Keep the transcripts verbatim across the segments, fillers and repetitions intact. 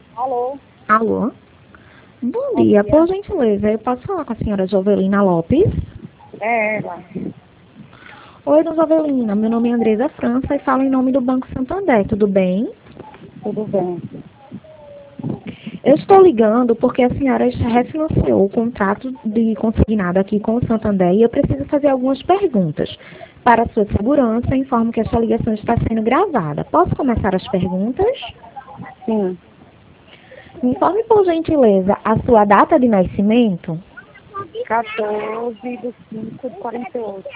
Alô? Alô? Bom Bom dia, dia. por gentileza, eu posso falar com a senhora Jovelina Lopes? É ela. Oi, dona Jovelina, meu nome é Andresa França e falo em nome do Banco Santander, tudo bem? Tudo bem? Eu estou ligando porque a senhora já refinanciou o contrato de consignado aqui com o Santander e eu preciso fazer algumas perguntas. Para a sua segurança, informo que esta ligação está sendo gravada. Posso começar as perguntas? Sim. Me informe, por gentileza, a sua data de nascimento, quatorze de cinco de quarenta e oito.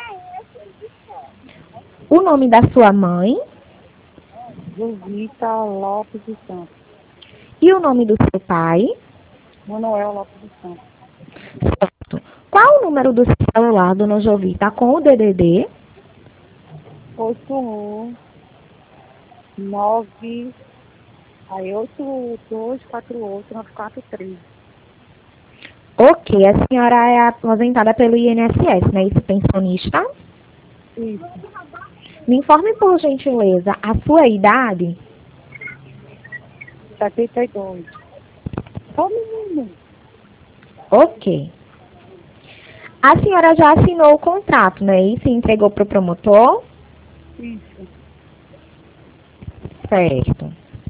o nome da sua mãe Jovita Lopes de Santos. e o nome do seu pai. Manuel Lopes de Santos. Certo. Qual o número do celular, dona Jovita, com o D D D? oito um nove aí oito dois quatro oito nove quatro três. Ok, a senhora é aposentada pelo I N S S, né? Isso, pensionista? Isso. Me informe, por gentileza, a sua idade. setenta e dois. Só um menino. Ok. A senhora já assinou o contrato, né? Isso, e entregou para o promotor? Isso. Certo.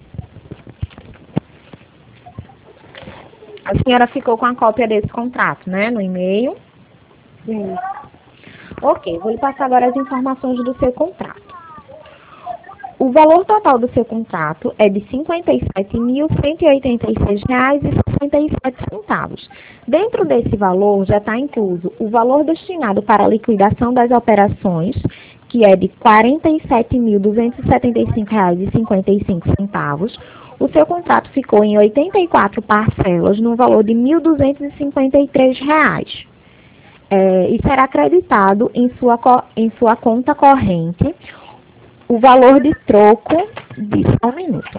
A senhora ficou com a cópia desse contrato, né? No e-mail? Sim. Ok, vou lhe passar agora as informações do seu contrato. O valor total do seu contrato é de cinquenta e sete mil cento e oitenta e seis reais e sessenta e sete centavos. Dentro desse valor já está incluso o valor destinado para a liquidação das operações, que é de quarenta e sete mil duzentos e setenta e cinco reais e cinquenta e cinco centavos. O seu contrato ficou em oitenta e quatro parcelas no valor de mil duzentos e cinquenta e três reais. É, e será acreditado em sua, em sua conta corrente o valor de troco de só um minuto.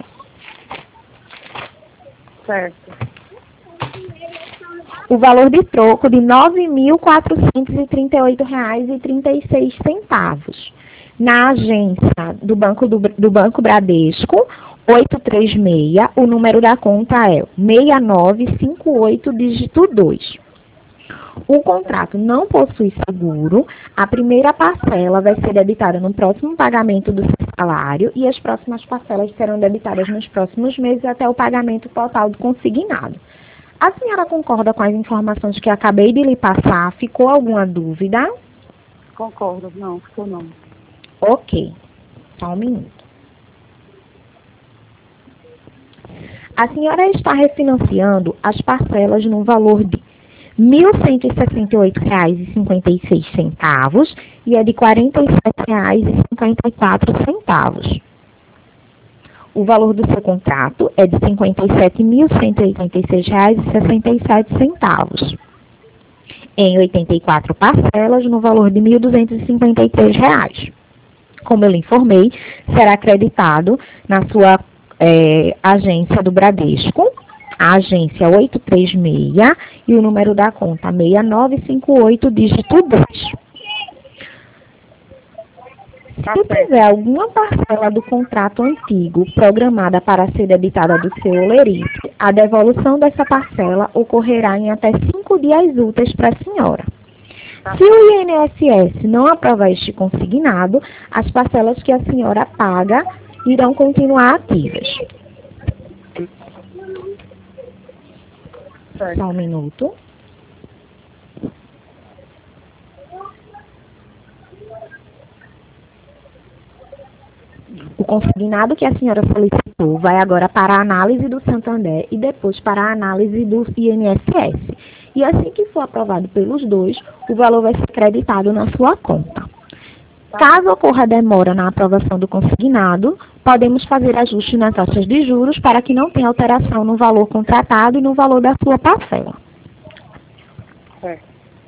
Certo. O valor de troco de nove mil quatrocentos e trinta e oito reais e trinta e seis centavos. Na agência do Banco, do, do Banco Bradesco, oito três seis, o número da conta é seis nove cinco oito, dígito dois. O contrato não possui seguro, a primeira parcela vai ser debitada no próximo pagamento do seu salário e as próximas parcelas serão debitadas nos próximos meses até o pagamento total do consignado. A senhora concorda com as informações que acabei de lhe passar? Ficou alguma dúvida? Concordo. Não, ficou não. Ok, só um minuto. A senhora está refinanciando as parcelas no valor de mil cento e sessenta e oito reais e cinquenta e seis centavos e é de quarenta e sete reais e cinquenta e quatro centavos. O valor do seu contrato é de cinquenta e sete mil cento e oitenta e seis reais e sessenta e sete centavos. Em oitenta e quatro parcelas, no valor de mil duzentos e cinquenta e três reais. Como eu lhe informei, será acreditado na sua é, agência do Bradesco, a agência oito três seis e o número da conta seis nove cinco oito, dígito dois. Tá Se certo. tiver alguma parcela do contrato antigo programada para ser debitada do seu olerite, a devolução dessa parcela ocorrerá em até cinco dias úteis para a senhora. Tá Se o I N S S não aprovar este consignado, as parcelas que a senhora paga irão continuar ativas. certo. Só um minuto. O consignado que a senhora solicitou vai agora para a análise do Santander e depois para a análise do I N S S. E assim que for aprovado pelos dois, o valor vai ser creditado na sua conta. Caso ocorra demora na aprovação do consignado, podemos fazer ajuste nas taxas de juros para que não tenha alteração no valor contratado e no valor da sua parcela. Certo.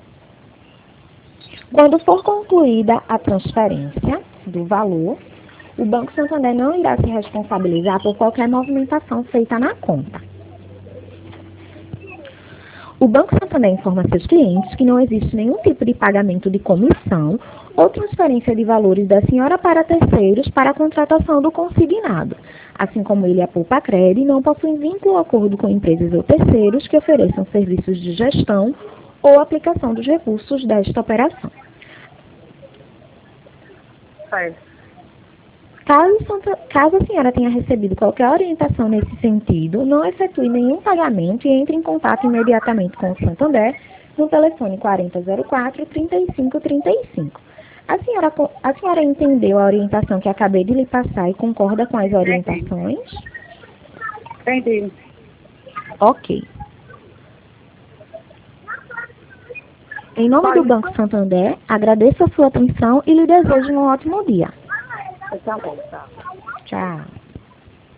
Quando for concluída a transferência do valor, o Banco Santander não irá se responsabilizar por qualquer movimentação feita na conta. O Banco Santander informa seus clientes que não existe nenhum tipo de pagamento de comissão ou transferência de valores da senhora para terceiros para a contratação do consignado. assim como ele e a Poupa-Cred, não possuem vínculo ou acordo com empresas ou terceiros que ofereçam serviços de gestão ou aplicação dos recursos desta operação. Certo. Caso, caso a senhora tenha recebido qualquer orientação nesse sentido, não efetue nenhum pagamento e entre em contato imediatamente com o Santander no telefone quarenta zero quatro, trinta e cinco trinta e cinco. A senhora, a senhora entendeu a orientação que acabei de lhe passar e concorda com as orientações? Entendi. Ok. Em nome do Banco Santander, agradeço a sua atenção e lhe desejo um ótimo dia. Tá bom, tá. Tchau.